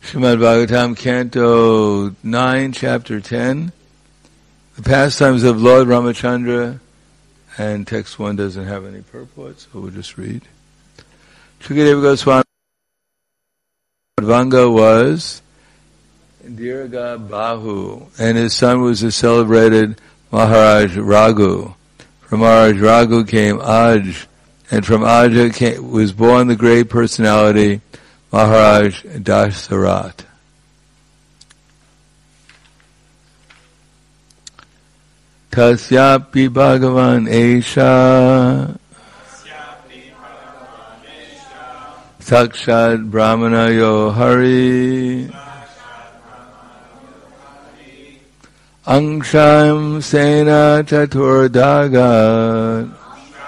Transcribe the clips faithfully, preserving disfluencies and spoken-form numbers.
Srimad Bhagavatam, Canto nine, Chapter ten. The pastimes of Lord Ramachandra, and text one doesn't have any purport, so we'll just read. Shukadeva Goswami Vanga was Dirga Bahu, and his son was the celebrated Maharaj Raghu. From Maharaj Raghu came Aj, and from Aja came, was born the great personality Maharaj Dasharat. Tasyapi Bhagavan Esha Sakshad Brahmana Yo Hari Angsham Sena Chaturdagat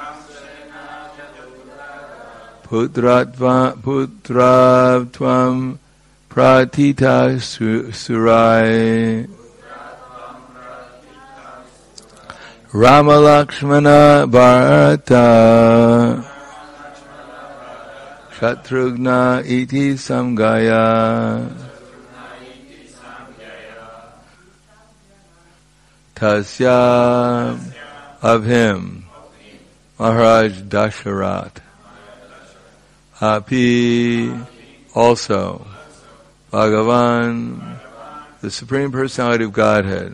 Putratva Putratvam Pratita Surai Rama Lakshmana Bharata Shatrugna Iti Samgaya Tasya of him Maharaj Dasharat Api also Bhagavan the Supreme Personality of Godhead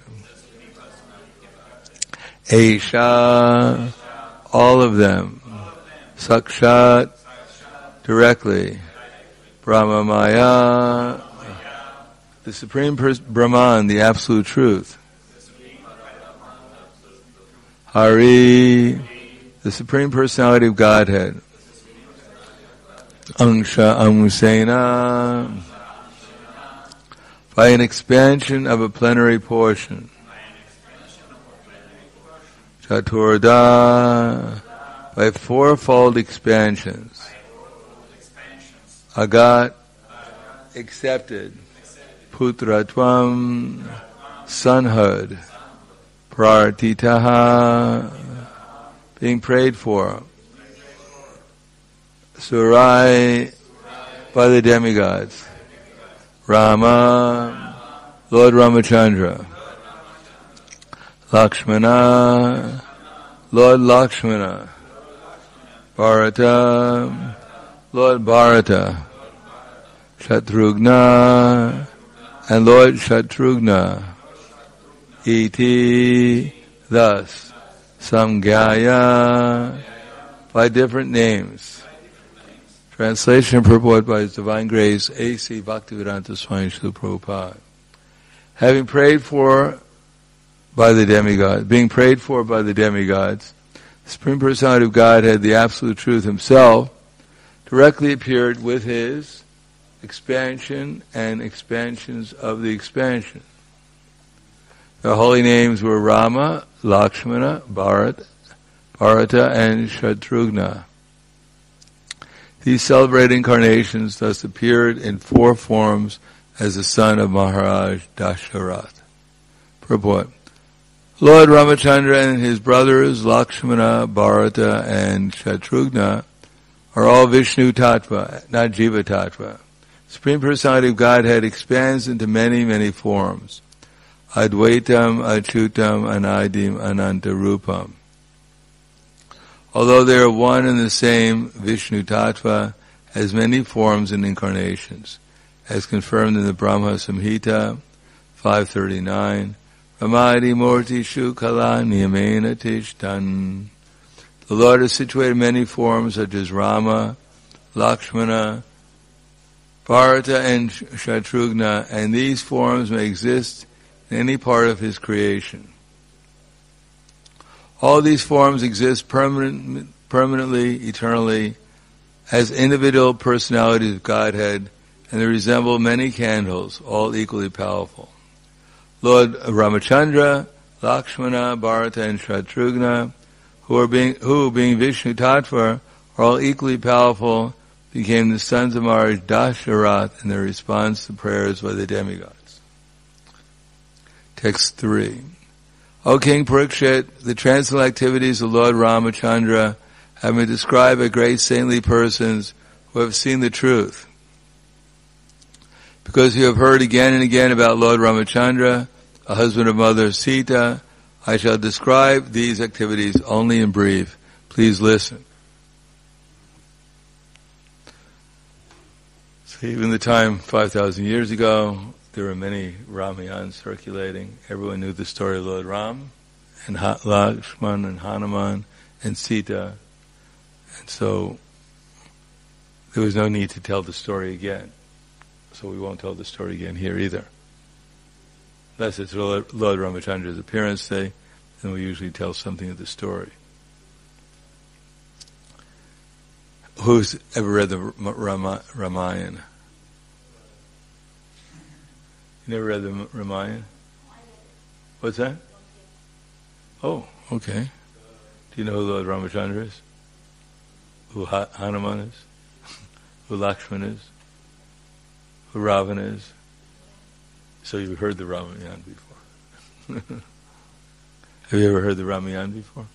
Esha all of them Sakshat directly Brahma Maya the Supreme Pers- Brahman the Absolute Truth Hari the Supreme Personality of Godhead Angsha Amusena by an expansion of a plenary portion Chaturda by fourfold expansions Agat accepted Putratvam sonhood Prartitaha being prayed for Surai by the demigods Rama Lord Ramachandra Lakshmana Lord Lakshmana Bharata Lord Bharata Shatrugna and Lord Shatrugna Iti thus Samgaya by different names. Translation and purport by His Divine Grace A C Bhaktivedanta Swami Srila Prabhupada. Having prayed for by the demigods, being prayed for by the demigods, the Supreme Personality of Godhead, the Absolute Truth Himself, directly appeared with His expansion and expansions of the expansion. The holy names were Rama, Lakshmana, Bharat, Bharata, and Shatrugna. These celebrated incarnations thus appeared in four forms as the son of Maharaj Dasharat. Purport. Lord Ramachandra and his brothers Lakshmana, Bharata, and Shatrugna are all Vishnu Tattva, not Jiva Tattva. Supreme Personality of Godhead expands into many, many forms. Advaitam, Achutam, Anadim, Anantarupam. Although they are one and the same, Vishnu Tattva has many forms and incarnations, as confirmed in the Brahma Samhita five thirty-nine. Ramadi Murti Shukala Niyamena Tishtan. The Lord is situated in many forms such as Rama, Lakshmana, Bharata, and Shatrugna, and these forms may exist in any part of His creation. All these forms exist permanent, permanently, eternally, as individual personalities of Godhead, and they resemble many candles, all equally powerful. Lord Ramachandra, Lakshmana, Bharata, and Shatrugna, who are being, who being Vishnu Tattva, are all equally powerful, became the sons of Maharaj Dasharat in their response to prayers by the demigods. Text three. O King Parikshit, the transcendental activities of Lord Ramachandra have been described by great saintly persons who have seen the truth. Because you have heard again and again about Lord Ramachandra, a husband of Mother Sita, I shall describe these activities only in brief. Please listen. So even the time five thousand years ago, there were many Ramayans circulating. Everyone knew the story of Lord Ram, and ha- Lakshman, and Hanuman, and Sita. And so there was no need to tell the story again. So we won't tell the story again here either. Unless it's Lord, Lord Ramachandra's appearance day, then we usually tell something of the story. Who's ever read the Rama, Ramayana? You never read the Ramayana? What's that? Oh, okay. Do you know who Lord Ramachandra is? Who ha- Hanuman is? Who Lakshman is? Who Ravana is? So you've heard the Ramayana before. Have you ever heard the Ramayana before?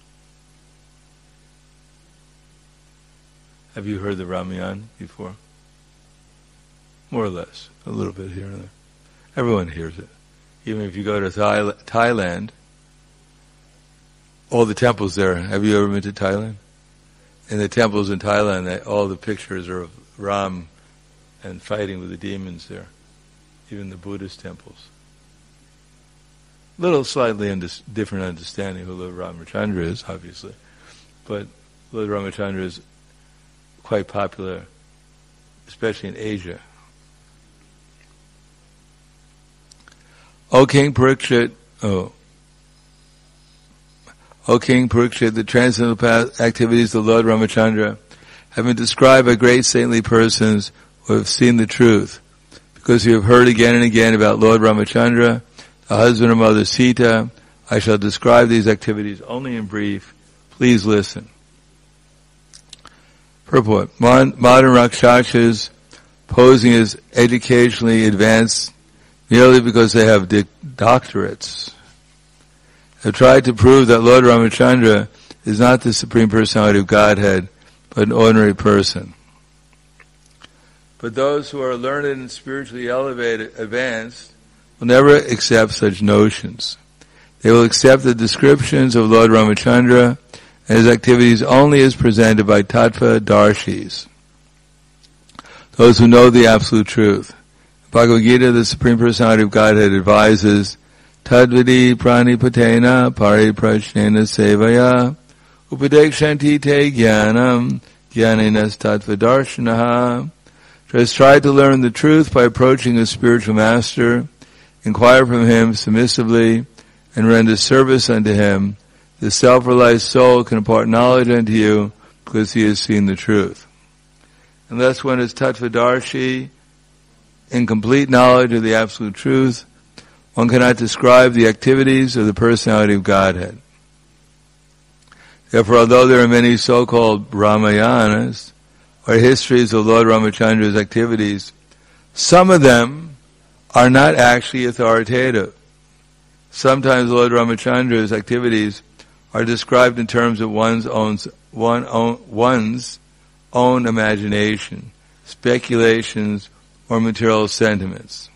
Have you heard the Ramayana before? More or less. A little bit here and there. Everyone hears it. Even if you go to Thai- Thailand, all the temples there, have you ever been to Thailand? In the temples in Thailand, they, all the pictures are of Ram and fighting with the demons there. Even the Buddhist temples. Little slightly under, different understanding who Lord Ramachandra is, obviously. But Lord Ramachandra is quite popular, especially in Asia. O King Parikshit, oh, O King Parikshit, the transcendental activities of Lord Ramachandra have been described by great saintly persons who have seen the truth. Because you have heard again and again about Lord Ramachandra, the husband of Mother Sita, I shall describe these activities only in brief. Please listen. Purport. Modern Rakshasas, posing as educationally advanced merely because they have di- doctorates, have tried to prove that Lord Ramachandra is not the Supreme Personality of Godhead, but an ordinary person. But those who are learned and spiritually elevated, advanced, will never accept such notions. They will accept the descriptions of Lord Ramachandra and his activities only as presented by Tattva Darshis, those who know the absolute truth. Bhagavad Gita, the Supreme Personality of Godhead, advises, Tadvidi pranipatena pariprashnena sevaya upadekshanti te jnanam jnaninas tattva darshanaha. Just try to learn the truth by approaching a spiritual master, inquire from him submissively, and render service unto him. The self-realized soul can impart knowledge unto you because he has seen the truth. Unless one is Tattvadarshi, in complete knowledge of the absolute truth, one cannot describe the activities of the personality of Godhead. Therefore, although there are many so-called Ramayanas, or histories of Lord Ramachandra's activities, some of them are not actually authoritative. Sometimes Lord Ramachandra's activities are described in terms of one's own, one own, one's own imagination, speculations, or material sentiments.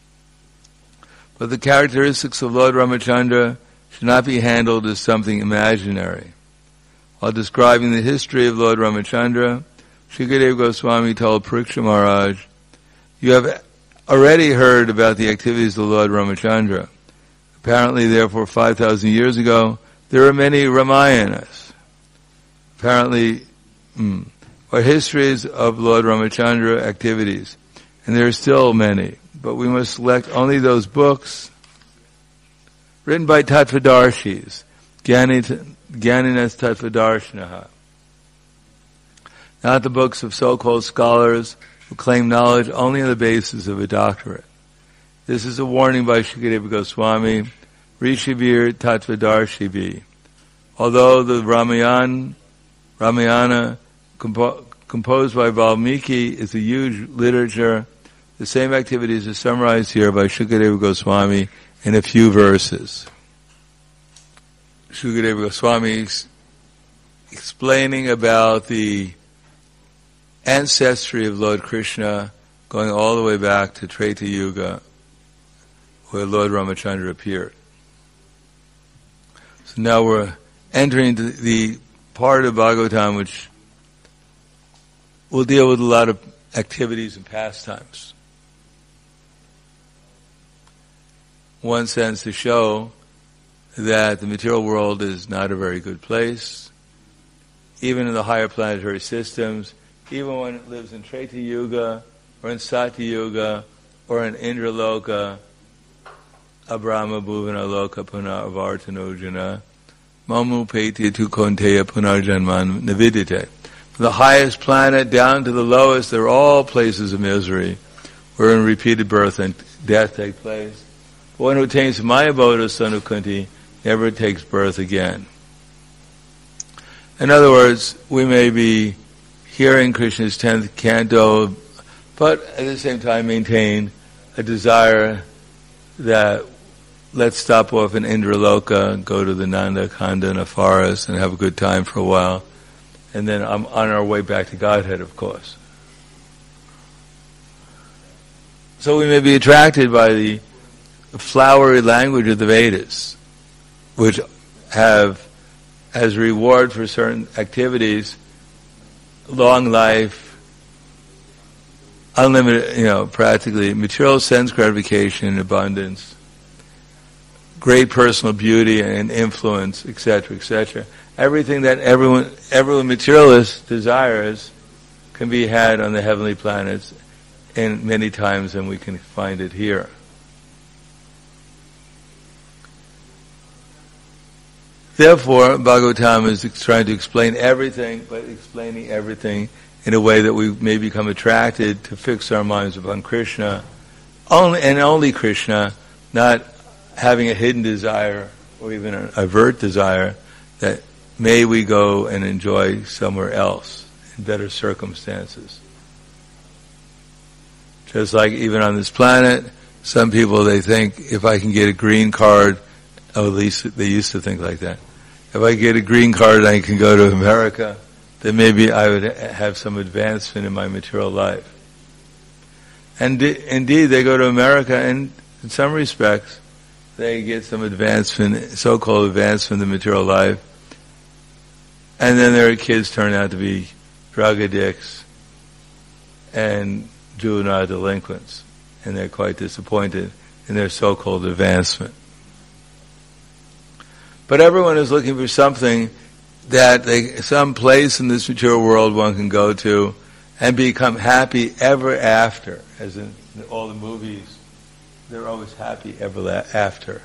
But the characteristics of Lord Ramachandra should not be handled as something imaginary. While describing the history of Lord Ramachandra, Shukadeva Goswami told Parikshit Maharaj, you have already heard about the activities of Lord Ramachandra. Apparently, therefore, five thousand years ago, there are many Ramayanas. Apparently, mm, or histories of Lord Ramachandra activities. And there are still many. But we must select only those books written by Tattvadarshis, Gyaninas Tattvadarshanaha. Not the books of so-called scholars who claim knowledge only on the basis of a doctorate. This is a warning by Shukadeva Goswami, Rishivir Tattvadarshibhi. Although the Ramayana, Ramayana compo- composed by Valmiki is a huge literature, the same activities are summarized here by Shukadeva Goswami in a few verses. Shukadeva Goswami is explaining about the ancestry of Lord Krishna going all the way back to Treta Yuga, where Lord Ramachandra appeared. So now we're entering the, the part of Bhagavatam which will deal with a lot of activities and pastimes. One sense to show that the material world is not a very good place. Even in the higher planetary systems, even when it lives in Treta Yuga, or in Satya Yuga, or in Indraloka, Abrahma Bhuvana Loka Puna Avartanojana, Mamu Petya Tu Konteya Punarjanman Navidite. From the highest planet down to the lowest, they're all places of misery, wherein repeated birth and death take place. But one who attains Maya Bodha, son of Kunti, never takes birth again. In other words, we may be hearing Krishna's tenth canto, but at the same time maintain a desire that let's stop off in Indraloka and go to the Nanda Kandana forest and have a good time for a while. And then I'm on our way back to Godhead, of course. So we may be attracted by the flowery language of the Vedas, which have, as reward for certain activities, long life, unlimited, you know, practically material sense gratification, abundance, great personal beauty and influence, et cetera, et cetera. Everything that everyone, everyone materialist desires can be had on the heavenly planets in many times than we can find it here. Therefore, Bhagavatam is trying to explain everything, but explaining everything in a way that we may become attracted to fix our minds upon Krishna, only and only Krishna, not having a hidden desire or even an overt desire that may we go and enjoy somewhere else in better circumstances. Just like even on this planet, some people, they think if I can get a green card, oh, at least they used to think like that. If I get a green card, I can go to America, then maybe I would have some advancement in my material life. And d- indeed, they go to America, and in some respects, they get some advancement, so-called advancement in the material life, and then their kids turn out to be drug addicts and juvenile delinquents, and they're quite disappointed in their so-called advancement. But everyone is looking for something that they, some place in this material world one can go to and become happy ever after. As in all the movies, they're always happy ever after.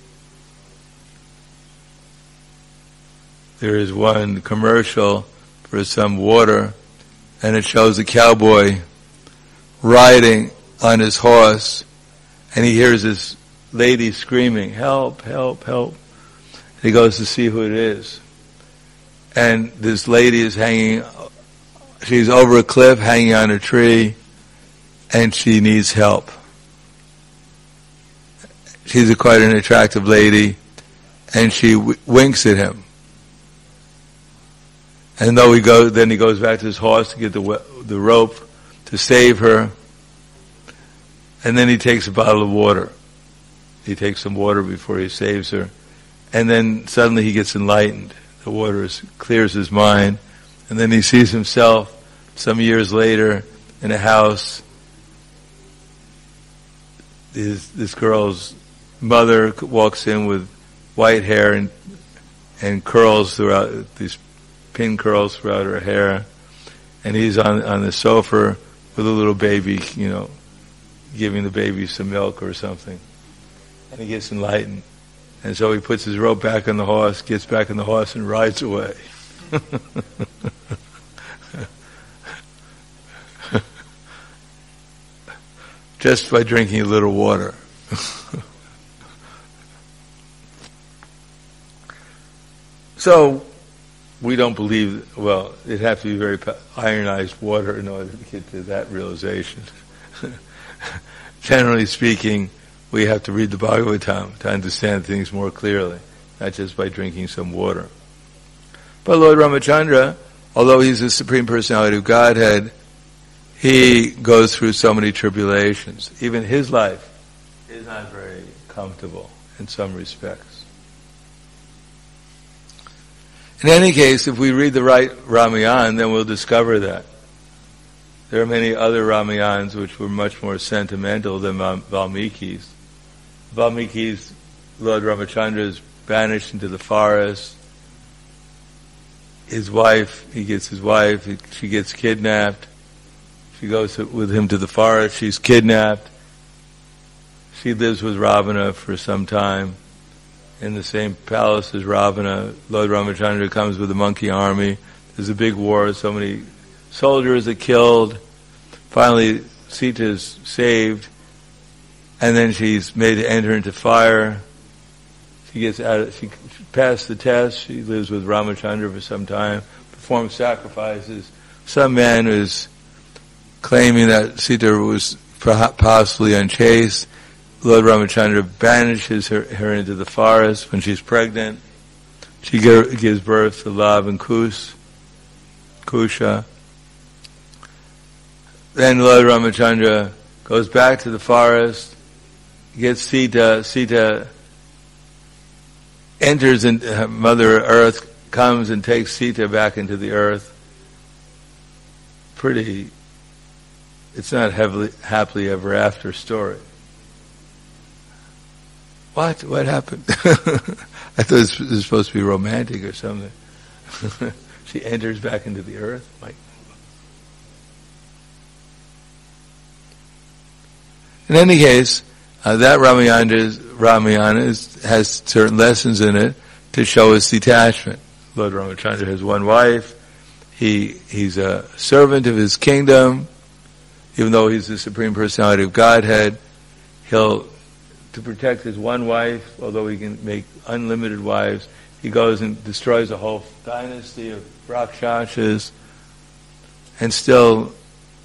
There is one commercial for some water, and it shows a cowboy riding on his horse, and he hears this lady screaming, "Help, help, help." He goes to see who it is. And this lady is hanging, she's over a cliff, hanging on a tree, and she needs help. She's a quite an attractive lady, and she w- winks at him. And though he goes, then he goes back to his horse to get the the rope to save her, and then he takes a bottle of water. He takes some water before he saves her. And then suddenly he gets enlightened. The water is, clears his mind. And then he sees himself some years later in a house. This, this girl's mother walks in with white hair and, and curls throughout, these pin curls throughout her hair. And he's on, on the sofa with a little baby, you know, giving the baby some milk or something. And he gets enlightened. And so he puts his rope back on the horse, gets back on the horse, and rides away. Just by drinking a little water. So, we don't believe, well, it'd have to be very ironized water in order to get to that realization. Generally speaking, we have to read the Bhagavatam to understand things more clearly, not just by drinking some water. But Lord Ramachandra, although he's the Supreme Personality of Godhead, he goes through so many tribulations. Even his life is not very comfortable in some respects. In any case, if we read the right Ramayana, then we'll discover that. There are many other Ramayans which were much more sentimental than Valmiki's. Valmiki's, Lord Ramachandra is banished into the forest. His wife, he gets his wife, she gets kidnapped. She goes with him to the forest, she's kidnapped. She lives with Ravana for some time in the same palace as Ravana. Lord Ramachandra comes with a monkey army. There's a big war, so many soldiers are killed. Finally, Sita is saved, and then she's made to enter into fire. She gets out of, she passed the test. She lives with Ramachandra for some time, performs sacrifices. Some man is claiming that Sita was possibly unchaste. Lord Ramachandra banishes her, her into the forest when she's pregnant. She give, gives birth to Lava and Kus, Kusha. Then Lord Ramachandra goes back to the forest, gets Sita. Sita enters into Mother Earth, comes and takes Sita back into the earth. Pretty, it's not heavily, happily ever after story. What? What happened? I thought this was supposed to be romantic or something. She enters back into the earth. Like, in any case, uh, that Ramayana, is, Ramayana is, has certain lessons in it to show his detachment. Lord Ramachandra has one wife. He he's a servant of his kingdom. Even though he's the Supreme Personality of Godhead, he'll, to protect his one wife, although he can make unlimited wives, he goes and destroys a whole dynasty of Rakshasas, and still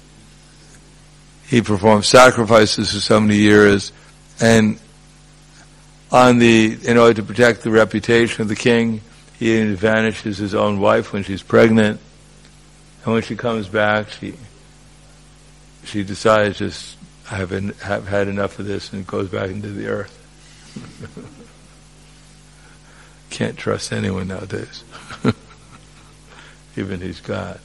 he performs sacrifices for so many years, and on the, in order to protect the reputation of the king, he vanishes his own wife when she's pregnant, and when she comes back, she she decides just, I have, en- have had enough of this, and goes back into the earth. Can't trust anyone nowadays. Even he's God.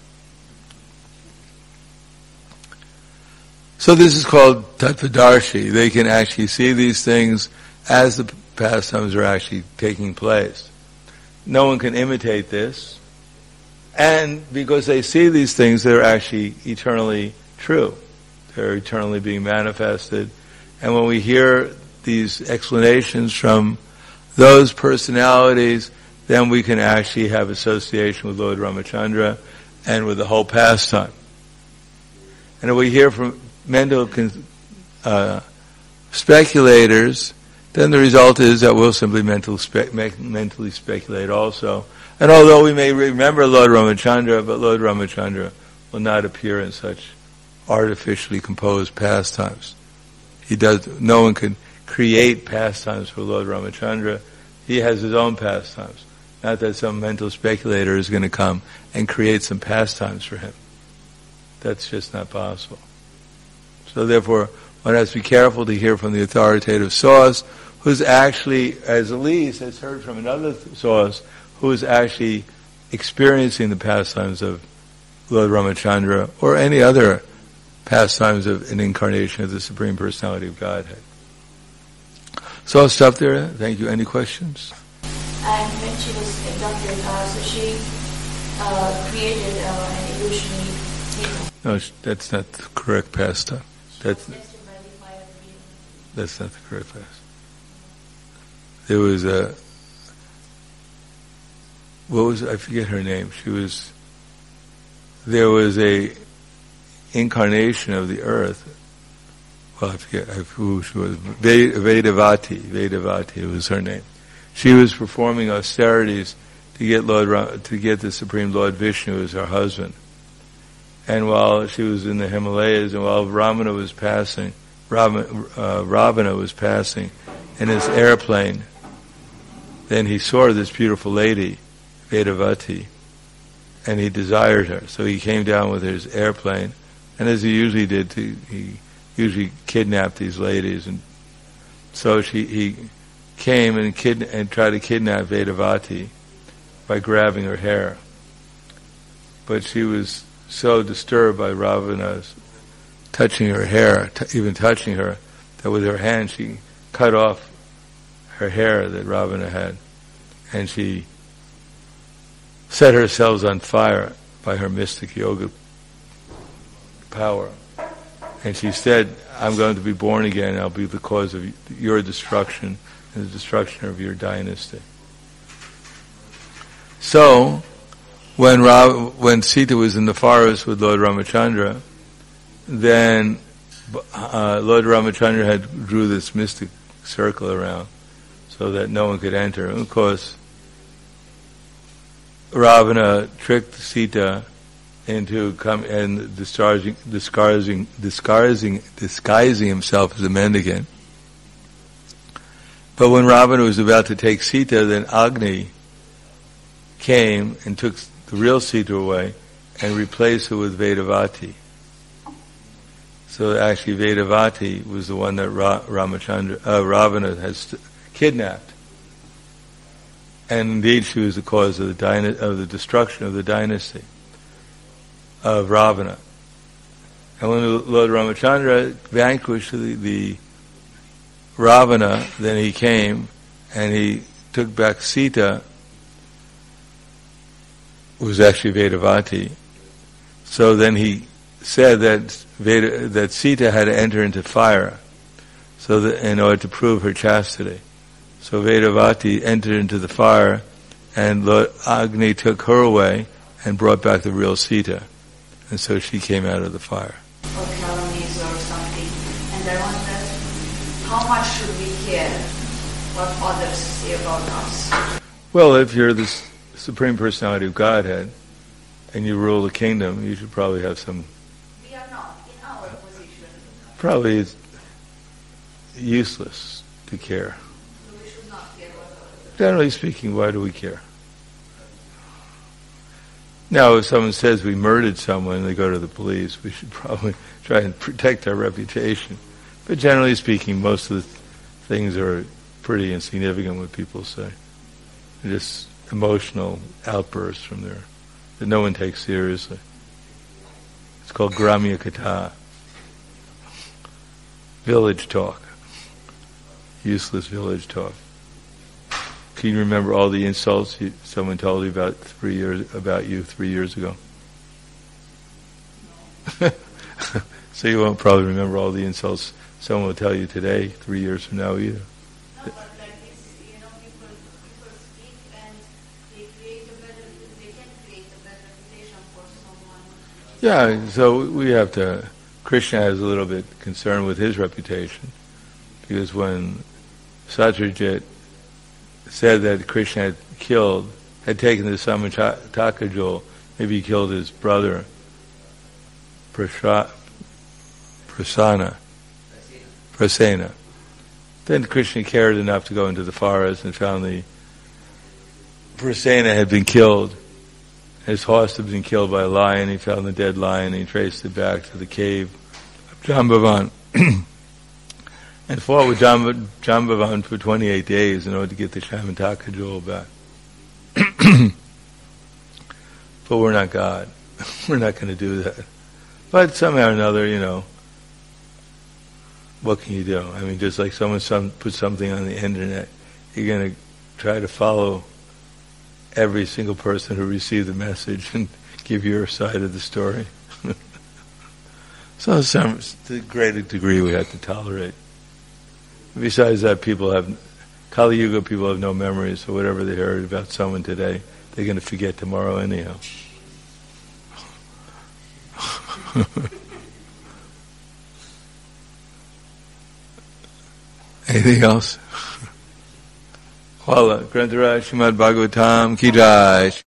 So this is called Tattvadarshi. They can actually see these things as the pastimes are actually taking place. No one can imitate this. And because they see these things, they're actually eternally true. They're eternally being manifested. And when we hear these explanations from those personalities, then we can actually have association with Lord Ramachandra and with the whole pastime. And if we hear from mental uh, speculators, then the result is that we'll simply mental spe- mentally speculate also. And although we may remember Lord Ramachandra, but Lord Ramachandra will not appear in such artificially composed pastimes. He does. No one can create pastimes for Lord Ramachandra. He has his own pastimes. Not that some mental speculator is going to come and create some pastimes for him. That's just not possible. So therefore, one has to be careful to hear from the authoritative source, who's actually, as Elise has heard from another source, who is actually experiencing the pastimes of Lord Ramachandra or any other pastimes of an incarnation of the Supreme Personality of Godhead. So I'll stop there. Thank you. Any questions? And when she was abducted, uh, so she uh, created uh, an illusionary figure. No, that's not the correct pastime. That's, that's not the correct pastime. There was a, what was, I forget her name. She was, there was a incarnation of the earth. Well, I forget who she was. Vedavati. Vedavati was her name. She was performing austerities to get Lord, to get the Supreme Lord Vishnu as her husband. And while she was in the Himalayas, and while Ramana was passing, Ravana, uh, Ravana was passing in his airplane, then he saw this beautiful lady, Vedavati, and he desired her. So he came down with his airplane, And as he usually did, he, he usually kidnapped these ladies, and so she he came and kid and tried to kidnap Vedavati by grabbing her hair. But she was so disturbed by Ravana's touching her hair, t- even touching her, that with her hand she cut off her hair that Ravana had, and she set herself on fire by her mystic yoga power. And she said, I'm going to be born again, I'll be the cause of your destruction and the destruction of your dynasty. So, when Ra- when Sita was in the forest with Lord Ramachandra, then uh, Lord Ramachandra had drew this mystic circle around so that no one could enter. And of course, Ravana tricked Sita into come and disguising, disguising, disguising, disguising himself as a mendicant. But when Ravana was about to take Sita, then Agni came and took the real Sita away and replaced her with Vedavati. So actually, Vedavati was the one that Ra- Ramachandra, uh, Ravana had st- kidnapped, and indeed she was the cause of the dyna- of the destruction of the dynasty of Ravana. And when Lord Ramachandra vanquished the, the Ravana, then he came and he took back Sita, who was actually Vedavati. So then he said that Veda, that Sita had to enter into fire, so that in order to prove her chastity. So Vedavati entered into the fire, and Lord Agni took her away and brought back the real Sita. And so she came out of the fire. Or calumnies or something. And I wonder, how much should we care what others say about us? Well, if you're the Supreme Personality of Godhead and you rule the kingdom, you should probably have some... We are not in our position. Probably it's useless to care. So we should not care what others. Generally speaking, why do we care? Now, if someone says we murdered someone and they go to the police, we should probably try and protect our reputation. But generally speaking, most of the things are pretty insignificant, what people say. They're just emotional outbursts from there that no one takes seriously. It's called Gramya Katha. Village talk. Useless village talk. Can you remember all the insults you, someone told you about three years about you three years ago? So you won't probably remember all the insults someone will tell you today, three years from now either. No, but like this, you know, people, people speak and they create a better, they can create a better reputation for someone. Yeah, so we have to, Krishna is a little bit concerned with his reputation, because when Satyajit said that Krishna had killed, had taken the Samataka jewel, maybe he killed his brother, Prasha, Prasana, Prasena. Then Krishna cared enough to go into the forest and found the Prasena had been killed. His horse had been killed by a lion. He found the dead lion and he traced it back to the cave of Jambavan. And fought with Jamb- Jambavan for twenty-eight days in order to get the Shamataka jewel back. But we're not God. We're not going to do that. But somehow or another, you know, what can you do? I mean, just like someone some, put something on the internet, you're going to try to follow every single person who received the message and give your side of the story. So some, to a greater degree we have to tolerate. Besides that, people have, Kali Yuga people have no memories, so whatever they heard about someone today, they're going to forget tomorrow anyhow. Anything else? Wala, Grantaraj Srimad Bhagavatam Ki Jai.